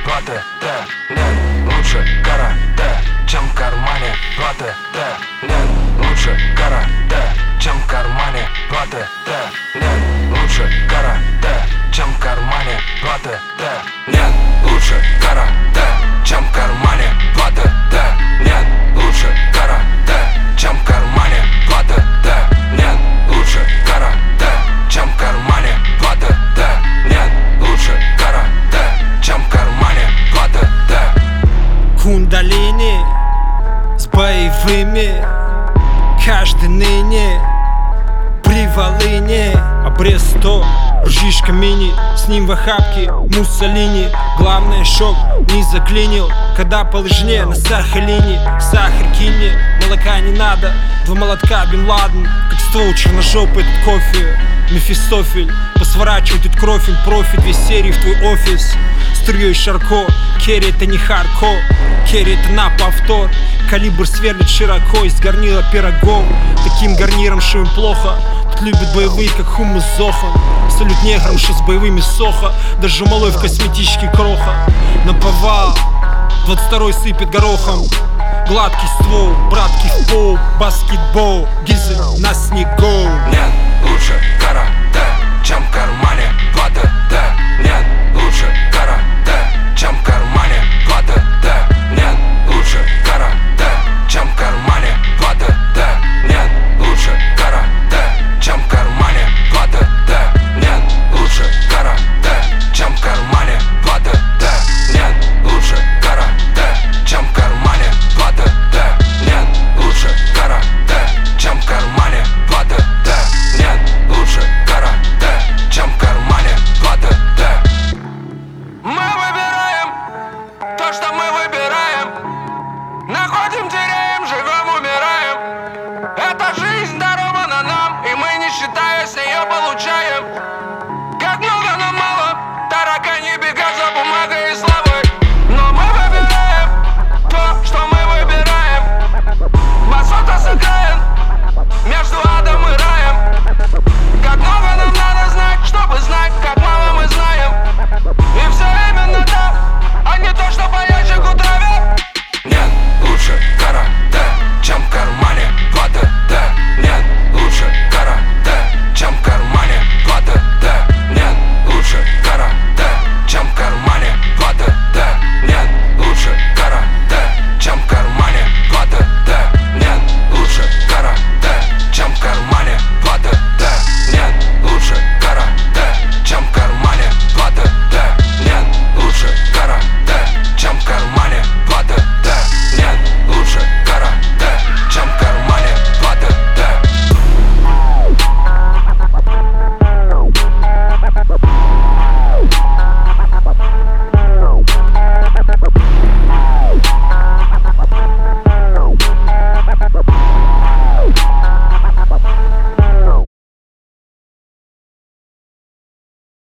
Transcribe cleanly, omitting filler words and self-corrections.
платы, нет лучше карате, чем в кармане платы, нет лучше карате, чем в кармане платы, нет лучше карате, чем в кармане платы, нет лучше карате, чем в кармане платы, нет лучше карате, чем в кармане платы, нет лучше карате, чем в кармане платы, нет лучше карате, чем в кармане платы. Кундалини с боевыми, каждый ныне при Волыне. Обрез 100, ржишка мини, с ним в охапке Муссолини. Главное, шок не заклинил, когда по лыжне на Сахалине. Сахар кинь мне, молока не надо, 2 молотка Бен Ладен, как ствол черножопый этот кофе. Мефистофель, посворачивает этот кровь, профит, 2 серии в твой офис. Струей Шарко, керри это не хардкор, керри это на повтор. Калибр сверлит широко из горнила пирогов, таким гарниром, что им плохо. Тут любят боевые, как хумус Зохан. Салют неграм, что с боевыми сохо, даже малой в косметичке кроха. Наповал, 22-й сыпет горохом. Гладкий ствол, братки в пол, баскетбол, гизель на снегу. Нет лучше